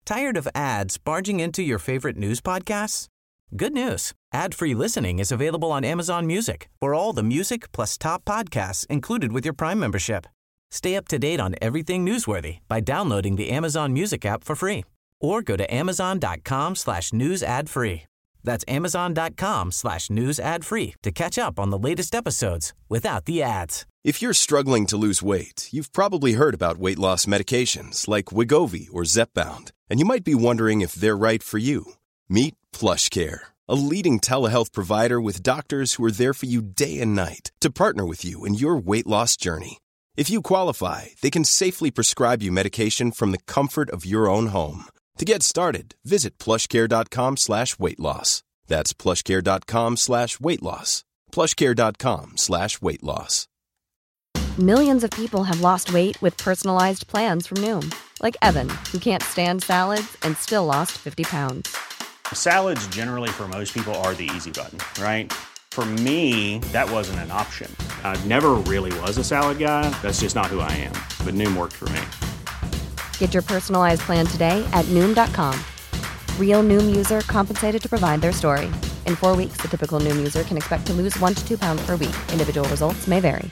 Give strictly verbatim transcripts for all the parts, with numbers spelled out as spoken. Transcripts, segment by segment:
Tired of ads barging into your favorite news podcasts? Good news. Ad-free listening is available on Amazon Music for all the music plus top podcasts included with your Prime membership. Stay up to date on everything newsworthy by downloading the Amazon Music app for free or go to amazon.com slash news ad free. That's amazon.com slash news ad free to catch up on the latest episodes without the ads. If you're struggling to lose weight, you've probably heard about weight loss medications like Wegovy or Zepbound, and you might be wondering if they're right for you. Meet PlushCare, a leading telehealth provider with doctors who are there for you day and night to partner with you in your weight loss journey. If you qualify, they can safely prescribe you medication from the comfort of your own home. To get started, visit plushcare.com slash weight loss. That's plushcare.com slash weight loss. plushcare.com slash weight loss. Millions of people have lost weight with personalized plans from Noom. Like Evan, who can't stand salads and still lost fifty pounds. Salads generally for most people are the easy button, right? For me, that wasn't an option. I never really was a salad guy. That's just not who I am. But Noom worked for me. Get your personalized plan today at Noom dot com. Real Noom user compensated to provide their story. In four weeks, the typical Noom user can expect to lose one to two pounds per week. Individual results may vary.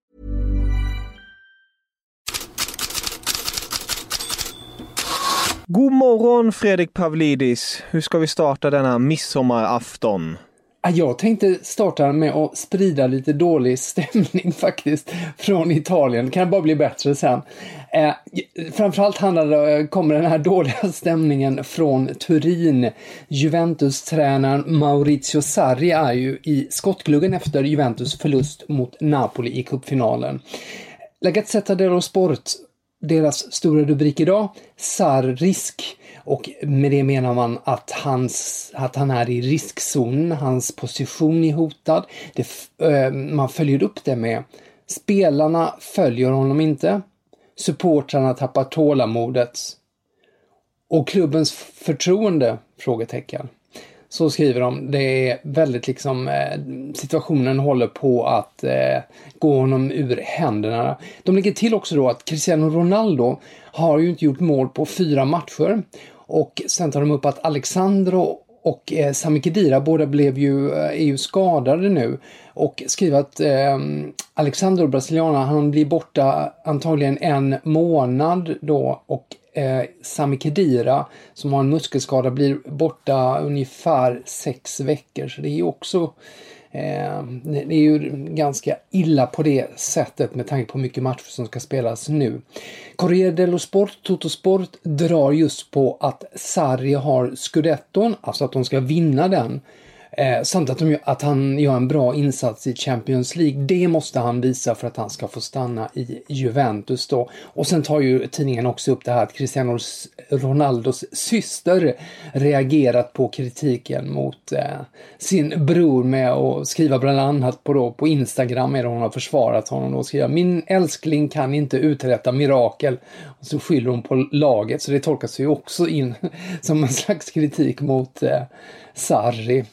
God morgon Fredrik Pavlidis. Hur ska vi starta denna midsommarafton? Jag tänkte starta med att sprida lite dålig stämning faktiskt från Italien. Det kan bara bli bättre sen. Eh, framförallt handlar det, kommer den här dåliga stämningen från Turin. Juventus-tränaren Maurizio Sarri är ju i skottgluggen efter Juventus förlust mot Napoli i cupfinalen. La Gazzetta dello Sport, deras stora rubrik idag, Sarrisk. Och med det menar man att, hans, att han är i riskzonen, hans position är hotad. Det, äh, man följer upp det med spelarna följer honom inte, supportrarna tappar tålamodet och klubbens förtroende, frågetecken. Så skriver de. Det är väldigt liksom, eh, situationen håller på att eh, gå honom ur händerna. De lägger till också då att Cristiano Ronaldo har ju inte gjort mål på fyra matcher. Och sen tar de upp att Alexandro och eh, Sami Khedira båda blev ju, eh, är ju skadade nu. Och skriver att eh, Alexandro brasiliana, han blir borta antagligen en månad då. Och eh, Sami Khedira som har en muskelskada blir borta ungefär sex veckor. Så det är ju också... Eh, det är ju ganska illa på det sättet med tanke på hur mycket matcher som ska spelas nu. Corriere dello Sport, Tuttosport drar just på att Sarri har scudetton, alltså att de ska vinna den. Eh, samt att, de, att han gör en bra insats i Champions League. Det måste han visa för att han ska få stanna i Juventus då. Och sen tar ju tidningen också upp det här att Cristiano Ronaldos syster reagerat på kritiken mot eh, sin bror med att skriva bland annat på, då, på Instagram där hon har försvarat honom och skriva: min älskling kan inte uträtta mirakel. Och så skyller hon på laget, så det tolkas ju också in som en slags kritik mot eh, Sarri.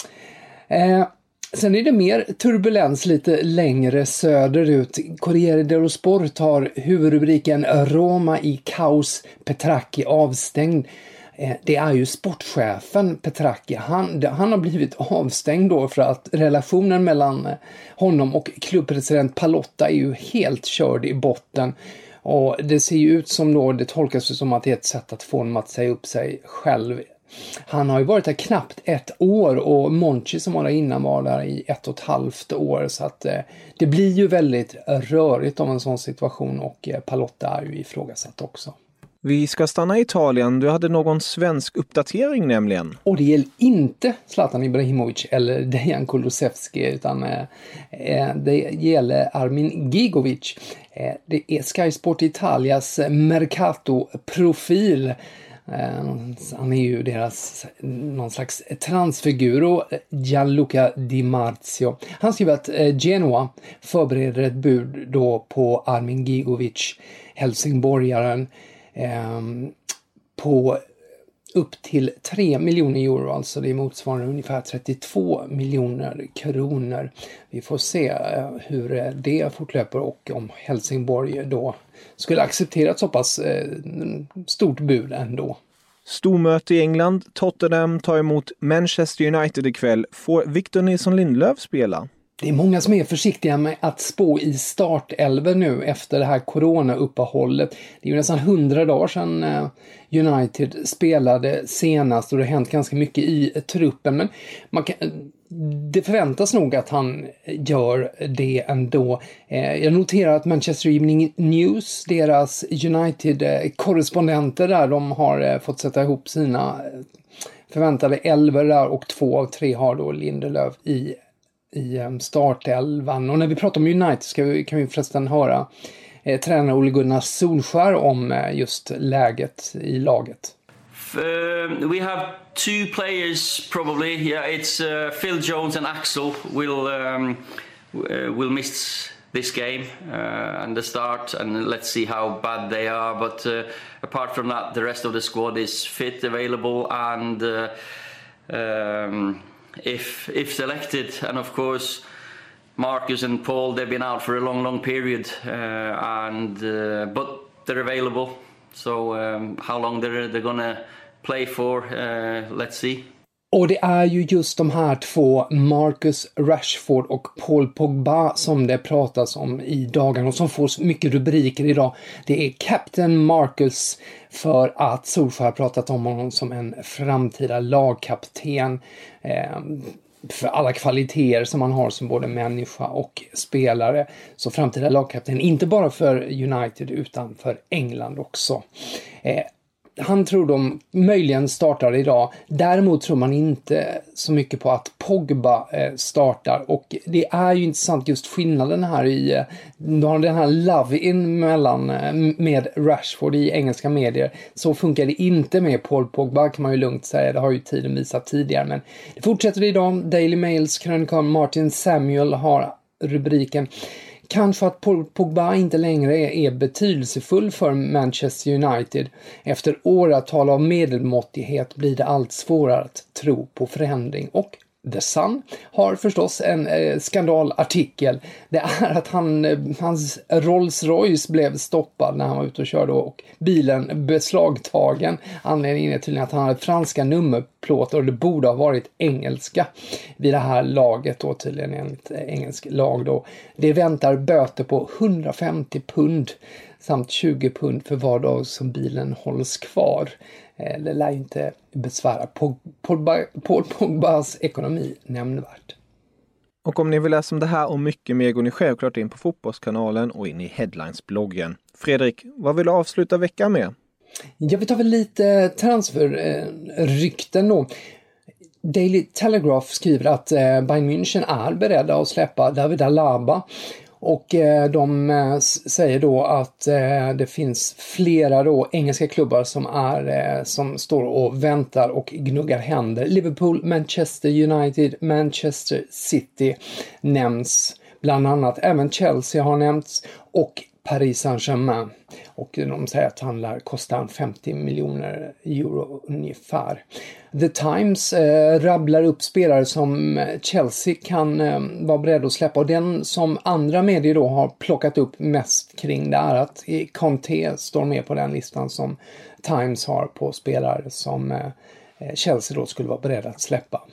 Eh, sen är det mer turbulens lite längre söderut. Corriere dello Sport har huvudrubriken Roma i kaos, Petracchi avstängd. Eh, det är ju sportchefen Petracchi. Han, han har blivit avstängd då för att relationen mellan honom och klubbpresident Palotta är ju helt körd i botten. Och det ser ju ut som då, det tolkas som att det är ett sätt att få honom att säga upp sig själv. Han har ju varit där knappt ett år och Monchi som var där innan var där i ett och ett halvt år. Så att eh, det blir ju väldigt rörigt om en sån situation och eh, Palotta är ju ifrågasatt också. Vi ska stanna i Italien. Du hade någon svensk uppdatering nämligen. Och det gäller inte Zlatan Ibrahimovic eller Dejan Kulusevski utan eh, det gäller Armin Gigovic. Eh, det är Sky Sport Italias Mercato-profil. Han är ju deras någon slags transfigur och Gianluca Di Marzio. Han skriver att Genoa förbereder ett bud då på Armin Gigovic, helsingborgaren, eh, på upp till tre miljoner euro, alltså det motsvarar ungefär trettiotvå miljoner kronor. Vi får se hur det fortlöper och om Helsingborg då skulle acceptera ett så pass eh, stort bud ändå. Stormöte i England. Tottenham tar emot Manchester United ikväll. Får Victor Nilsson Lindelöf spela? Det är många som är försiktiga med att spå i startelvan nu efter det här corona-uppehållet. Det är ju nästan hundra dagar sedan United spelade senast och det har hänt ganska mycket i truppen. Men man kan, det förväntas nog att han gör det ändå. Jag noterar att Manchester Evening News, deras United-korrespondenter där, de har fått sätta ihop sina förväntade elver där och två av tre har då Lindelöf i i startelvan. Och när vi pratar om United ska vi, kan vi förresten höra eh, tränare Ole Gunnar Solskjær om eh, just läget i laget. Uh, we have two players probably. Yeah, it's uh, Phil Jones and Axel will um, uh, will miss this game uh, and the start, and let's see how bad they are. But uh, apart from that, the rest of the squad is fit, available, and uh, um, if if selected, and of course Marcus and Paul, they've been out for a long long period uh, and uh, but they're available, so um, how long they're they're gonna play for, uh, let's see. Och det är ju just de här två, Marcus Rashford och Paul Pogba, som det pratas om i dagen och som får mycket rubriker idag. Det är Captain Marcus för att Solskjær har pratat om honom som en framtida lagkapten eh, för alla kvaliteter som man har som både människa och spelare. Så framtida lagkapten, inte bara för United utan för England också. Eh, Han tror de möjligen startar idag. Däremot tror man inte så mycket på att Pogba startar. Och det är ju intressant just skillnaden här i du har den här love-in mellan med Rashford i engelska medier. Så funkar det inte med Paul Pogba, kan man ju lugnt säga. Det har ju tiden visat tidigare. Men det fortsätter idag. Daily Mails krönikör Martin Samuel har rubriken: kanske att Pogba inte längre är betydelsefull för Manchester United. Efter åratal av medelmåttighet blir det allt svårare att tro på förändring. Och The Sun har förstås en eh, skandalartikel. Det är att han, eh, hans Rolls Royce blev stoppad när han var ute och körde och bilen beslagtagen. Anledningen är tydligen att han hade franska nummerplåtar och det borde ha varit engelska vid det här laget då, tydligen enligt engelsk lag då. Det väntar böter på hundrafemtio pund samt tjugo pund för var dag som bilen hålls kvar. Det lär inte besvära Paul Pogbas ekonomi nämnvärt. Och om ni vill läsa om det här och mycket mer går ni självklart in på Fotbollskanalen och in i Headlines-bloggen. Fredrik, vad vill du avsluta veckan med? Jag vill ta väl lite transferrykten då. Daily Telegraph skriver att Bayern München är beredda att släppa David Alaba. Och de säger då att det finns flera då engelska klubbar som, är, som står och väntar och gnuggar händer. Liverpool, Manchester United, Manchester City nämns bland annat. Även Chelsea har nämnts och Paris Saint-Germain. Och de säger att han lär kosta femtio miljoner euro ungefär. The Times eh, rabblar upp spelare som Chelsea kan eh, vara beredd att släppa. Och den som andra medier då har plockat upp mest kring det är att Conte står med på den listan som Times har på spelare som eh, Chelsea då skulle vara beredd att släppa.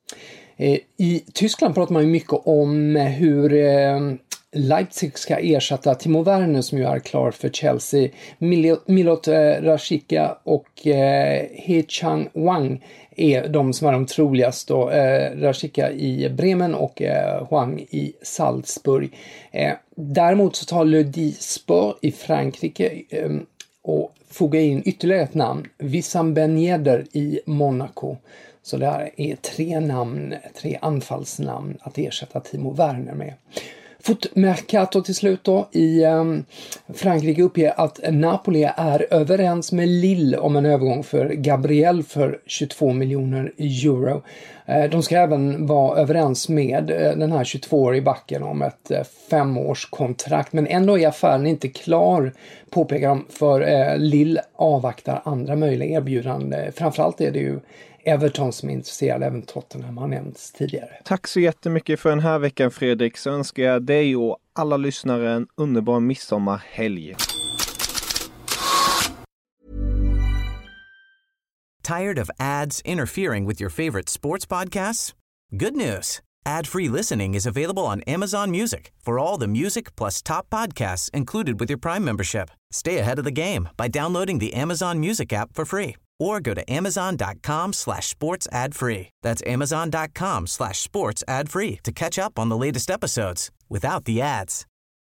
Eh, I Tyskland pratar man ju mycket om hur Eh, Leipzig ska ersätta Timo Werner som ju är klar för Chelsea. Mil- Milot eh, Rashica och eh, He Chang Wang är de som är de troligaste. Eh, Rashica i Bremen och eh, Wang i Salzburg. Eh, däremot så tar Le Disport i Frankrike eh, och fogar in ytterligare ett namn. Wissam Ben Yedder i Monaco. Så där är tre namn, tre anfallsnamn att ersätta Timo Werner med. Fotmercato till slut då. I um, Frankrike uppger att Napoli är överens med Lille om en övergång för Gabriel för tjugotvå miljoner euro. Eh, de ska även vara överens med eh, den här tjugotvååriga backen om ett eh, femårskontrakt. Men ändå är affären inte klar, påpekar de, för eh, Lille avvaktar andra möjliga erbjudanden. Framförallt är det ju Everton som är intresserad, även Tottenham har nämnts tidigare. Tack så jättemycket för den här veckan, Fredrik. Så önskar jag dig och alla lyssnare en underbar midsommarhelg. Tired of ads interfering with your favorite sports podcasts? Good news. Ad-free listening is available on Amazon Music for all the music plus top podcasts included with your Prime membership. Stay ahead of the game by downloading the Amazon Music app for free or go to amazon.com slash sports ad free. That's amazon.com slash sports ad free to catch up on the latest episodes without the ads.